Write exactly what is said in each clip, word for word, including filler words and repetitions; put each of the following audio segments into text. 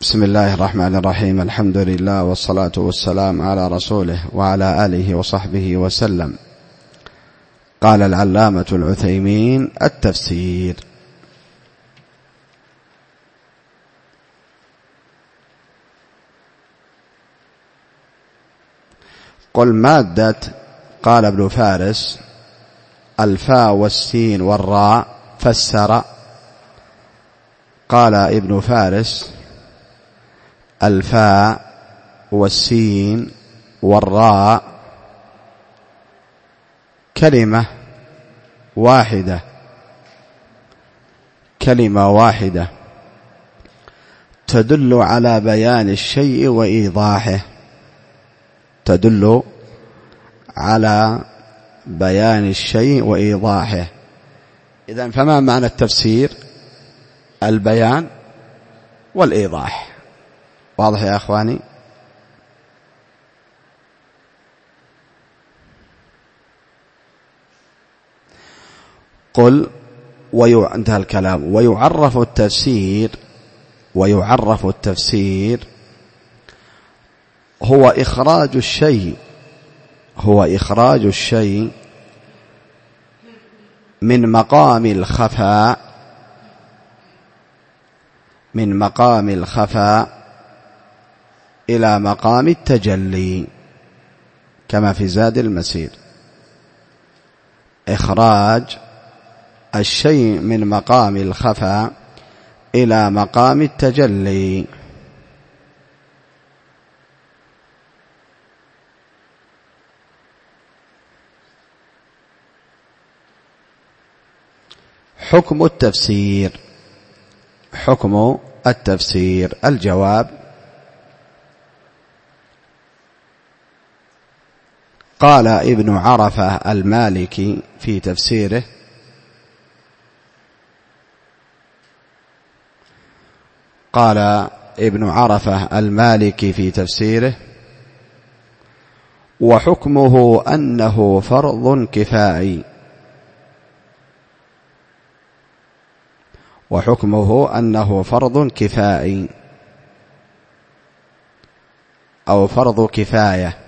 بسم الله الرحمن الرحيم. الحمد لله والصلاة والسلام على رسوله وعلى آله وصحبه وسلم. قال العلامة العثيمين: التفسير. قل مادة، قال ابن فارس: الفاء والسين والراء. فسر. قال ابن فارس: الفاء والسين والراء كلمة واحدة كلمة واحدة تدل على بيان الشيء وإيضاحه تدل على بيان الشيء وإيضاحه إذن فما معنى التفسير؟ البيان والإيضاح. واضح يا أخواني؟ قل ويو... انتهى الكلام. ويعرف التفسير ويعرف التفسير هو إخراج الشيء هو إخراج الشيء من مقام الخفاء من مقام الخفاء إلى مقام التجلي، كما في زاد المسير: إخراج الشيء من مقام الخفاء إلى مقام التجلي. حكم التفسير حكم التفسير الجواب: قال ابن عرفة المالكي في تفسيره: قال ابن عرفة المالكي في تفسيره: وحكمه أنه فرض كفائي وحكمه أنه فرض كفائي أو فرض كفاية،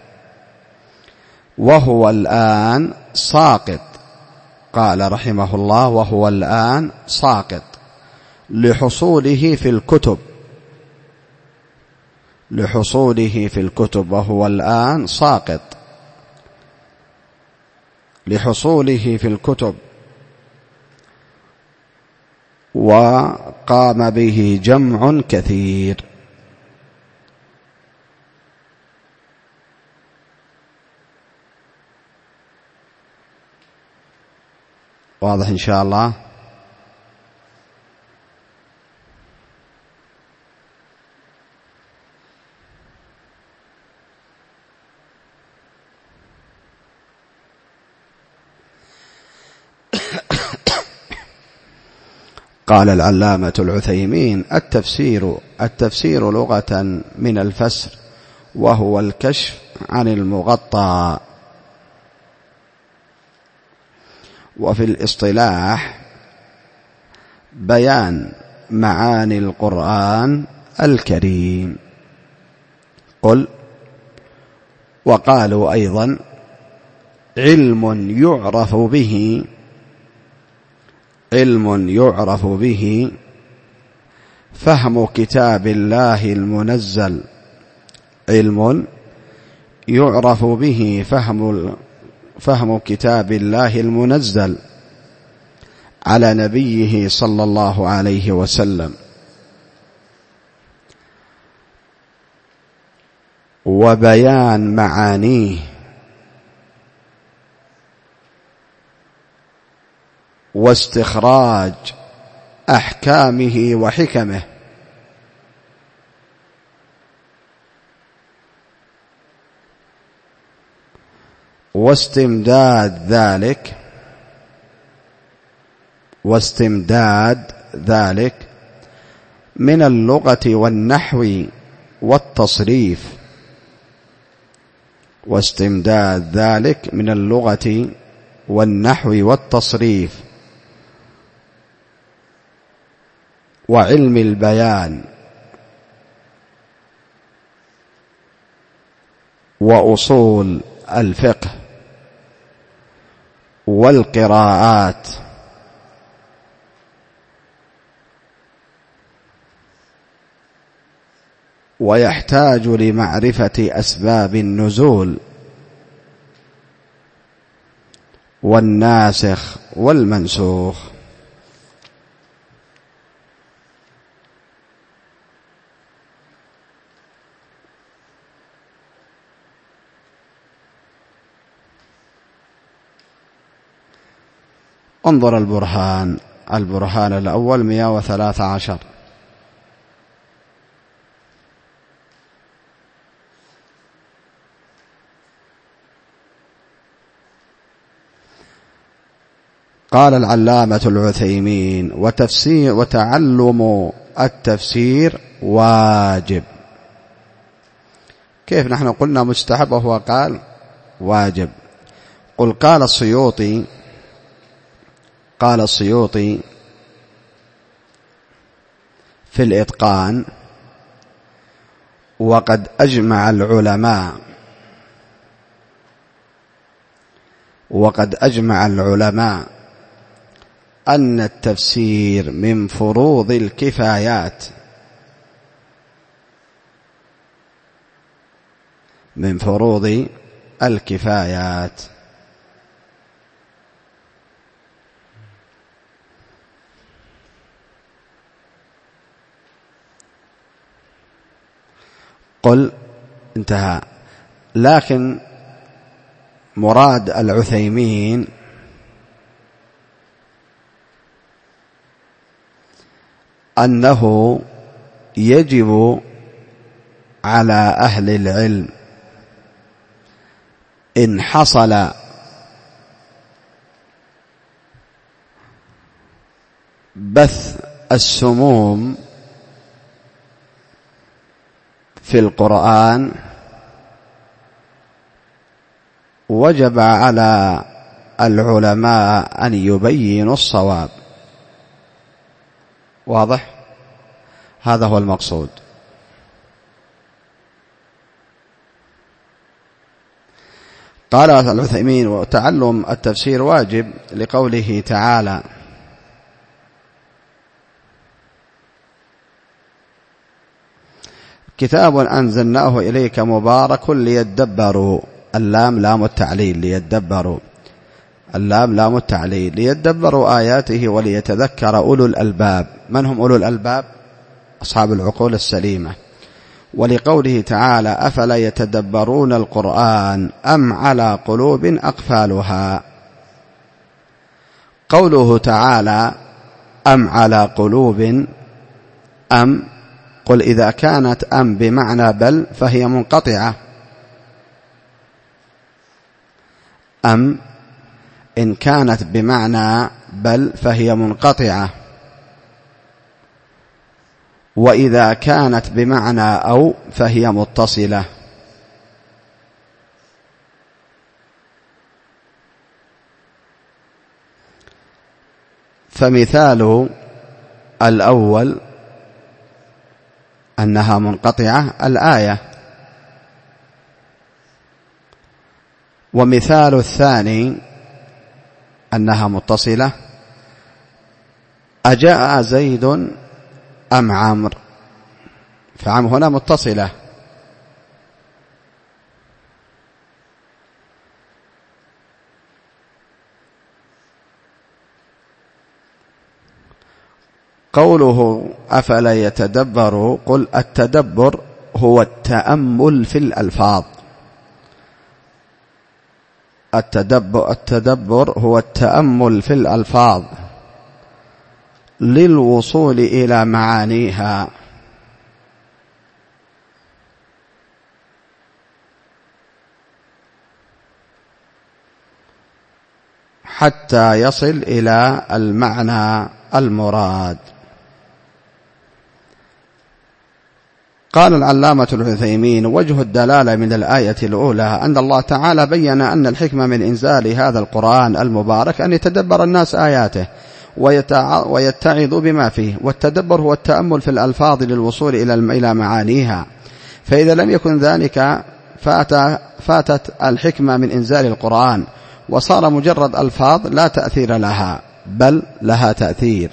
وهو الآن ساقط. قال رحمه الله: وهو الآن ساقط لحصوله في الكتب لحصوله في الكتب وهو الآن ساقط لحصوله في الكتب وقام به جمع كثير. واضح إن شاء الله؟ قال العلامة العثيمين: التفسير التفسير لغة من الفسر، وهو الكشف عن المغطى. وفي الاصطلاح بيان معاني القرآن الكريم. قل. وقالوا أيضا: علم يعرف به علم يعرف به فهم كتاب الله المنزل علم يعرف به فهم فهم كتاب الله المنزل على نبيه صلى الله عليه وسلم، وبيان معانيه واستخراج أحكامه وحكمه، واستمداد ذلك واستمداد ذلك من اللغة والنحو والتصريف واستمداد ذلك من اللغة والنحو والتصريف وعلم البيان وأصول الفقه والقراءات ويحتاج لمعرفة أسباب النزول والناسخ والمنسوخ. انظر البرهان، البرهان الأول مئة وثلاثة عشر. قال العلامة العثيمين: وتفسير وتعلم التفسير واجب. كيف نحن قلنا مستحب وهو قال واجب؟ قل قال السيوطي قال السيوطي في الإتقان: وقد أجمع العلماء وقد أجمع العلماء أن التفسير من فروض الكفايات من فروض الكفايات قل انتهى. لكن مراد العثيمين أنه يجب على أهل العلم إن حصل بث السموم في القرآن، وجب على العلماء أن يبينوا الصواب. واضح؟ هذا هو المقصود. قال العثيمين: وتعلم التفسير واجب لقوله تعالى: كتاب أنزلناه إليك مبارك ليدبروا. اللام لام التعليل، ليدبروا. اللام لام التعليل، ليدبروا آياته وليتذكر أولو الألباب. من هم أولو الألباب؟ أصحاب العقول السليمة. ولقوله تعالى: أفلا يتدبرون القرآن أم على قلوب أقفالها. قوله تعالى: أم على قلوب، أم قل إذا كانت أم بمعنى بل فهي منقطعة. أم إن كانت بمعنى بل فهي منقطعة، وإذا كانت بمعنى أو فهي متصلة. فمثال الأول أنها منقطعة الآية، ومثال الثاني أنها متصلة: أجاء زيد أم عمرو، فعم هنا متصلة. قوله أفلا يتدبر، قل التدبر هو التأمل في الألفاظ. التدبر, التدبر هو التأمل في الألفاظ للوصول إلى معانيها، حتى يصل إلى المعنى المراد. قال العلامة العثيمين: وجه الدلالة من الآية الأولى أن الله تعالى بيّن أن الحكمة من إنزال هذا القرآن المبارك أن يتدبر الناس آياته ويتعظوا بما فيه. والتدبر هو التأمل في الألفاظ للوصول إلى معانيها، فإذا لم يكن ذلك فات فاتت الحكمة من إنزال القرآن وصار مجرد ألفاظ لا تأثير لها، بل لها تأثير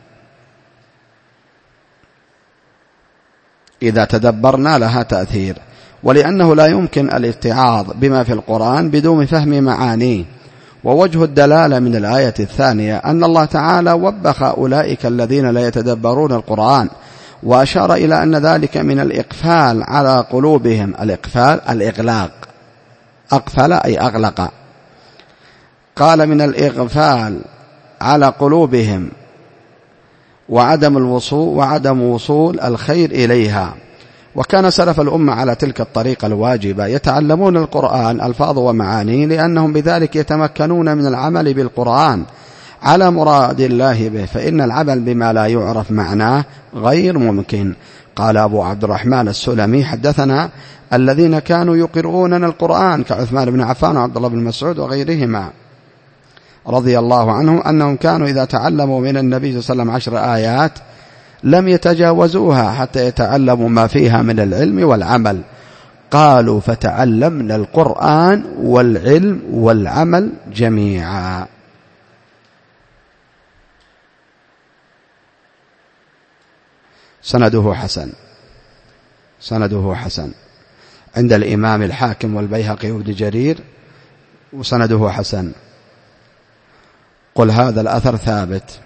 إذا تدبرنا، لها تأثير. ولأنه لا يمكن الاتعاظ بما في القرآن بدون فهم معانيه. ووجه الدلالة من الآية الثانية أن الله تعالى وبخ أولئك الذين لا يتدبرون القرآن، وأشار إلى أن ذلك من الإقفال على قلوبهم. الإقفال الإغلاق، أقفل أي أغلق، قال من الإغفال على قلوبهم وعدم الوصول وعدم وصول الخير إليها. وكان سلف الأمة على تلك الطريقة الواجبة، يتعلمون القرآن ألفاظ ومعانيه، لأنهم بذلك يتمكنون من العمل بالقرآن على مراد الله به، فإن العمل بما لا يعرف معناه غير ممكن. قال أبو عبد الرحمن السلمي: حدثنا الذين كانوا يقرؤوننا القرآن كعثمان بن عفان وعبد الله بن مسعود وغيرهما رضي الله عنهم أنهم كانوا إذا تعلموا من النبي صلى الله عليه وسلم عشر آيات لم يتجاوزوها حتى يتعلموا ما فيها من العلم والعمل. قالوا: فتعلمنا القرآن والعلم والعمل جميعا. سنده حسن، سنده حسن عند الإمام الحاكم والبيهقي وابن جرير، وسنده حسن. قل هذا الأثر ثابت،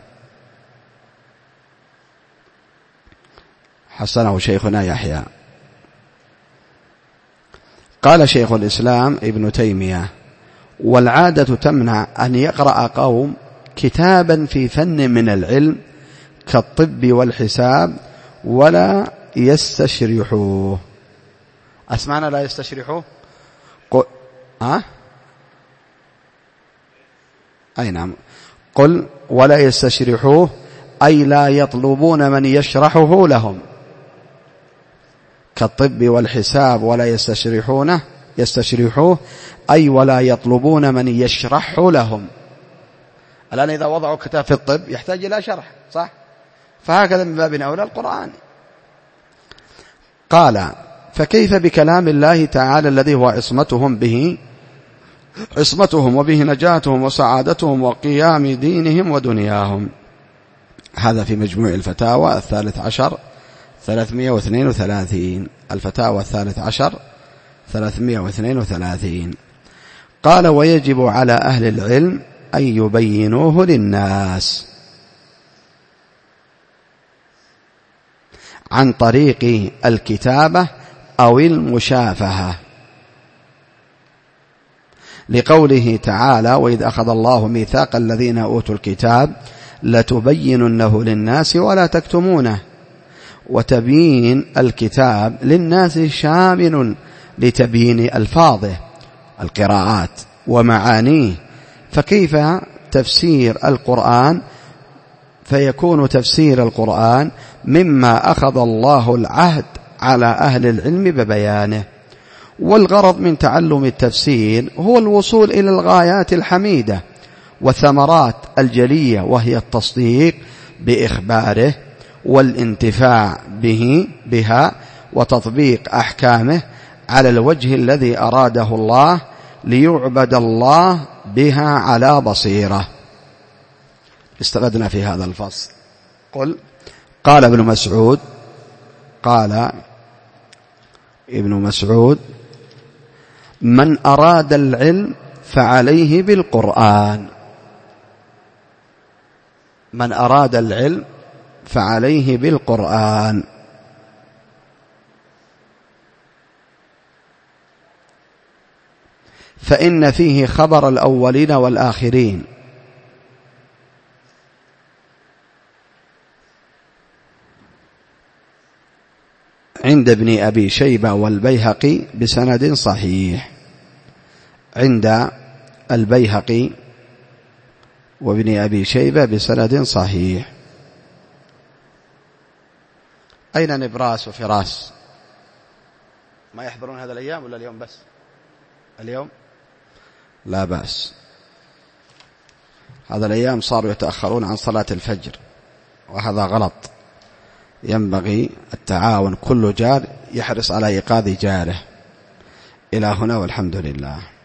حسنه شيخنا يحيى. قال شيخ الإسلام ابن تيمية: والعادة تمنع أن يقرأ قوم كتابا في فن من العلم كالطب والحساب ولا يستشرحوه. أسمعنا لا يستشرحوه؟ قل ها؟ أي نعم. قل ولا يستشرحوه أي لا يطلبون من يشرحه لهم، كالطب والحساب ولا يستشرحونه يستشرحوه أي ولا يطلبون من يشرحه لهم. الآن إذا وضعوا كتاب في الطب يحتاج إلى شرح، صح؟ فهكذا من باب أولى القرآن. قال: فكيف بكلام الله تعالى الذي هو عصمتهم به عصمتهم وبه نجاتهم وسعادتهم وقيام دينهم ودنياهم. هذا في مجموع الفتاوى الثالث عشر ثلاثمائة واثنين وثلاثين، الفتاوى الثالث عشر ثلاثمائة واثنين وثلاثين. قال: ويجب على أهل العلم أن يبينوه للناس عن طريق الكتابة أو المشافهة، لقوله تعالى: وإذ أخذ الله ميثاق الذين أوتوا الكتاب لتبيننه للناس ولا تكتمونه. وتبيين الكتاب للناس شامل لتبيين ألفاظه القراءات ومعانيه، فكيف تفسير القرآن فيكون تفسير القرآن مما أخذ الله العهد على أهل العلم ببيانه. والغرض من تعلم التفسير هو الوصول إلى الغايات الحميدة والثمرات الجلية، وهي التصديق بإخباره والانتفاع به بها وتطبيق أحكامه على الوجه الذي أراده الله ليعبد الله بها على بصيرة. استفدنا في هذا الفصل. قل قال ابن مسعود قال ابن مسعود: من أراد العلم فعليه بالقرآن. من أراد العلم فعليه بالقرآن. فإن فيه خبر الأولين والآخرين، عند ابن أبي شيبة والبيهقي بسند صحيح. عند البيهقي وابن أبي شيبة بسند صحيح. أين نبراس وفراس؟ ما يحضرون هذا الأيام ولا اليوم بس؟ اليوم لا بأس. هذا الأيام صاروا يتأخرون عن صلاة الفجر، وهذا غلط. ينبغي التعاون، كل جار يحرص على إيقاظ جاره. إلى هنا والحمد لله.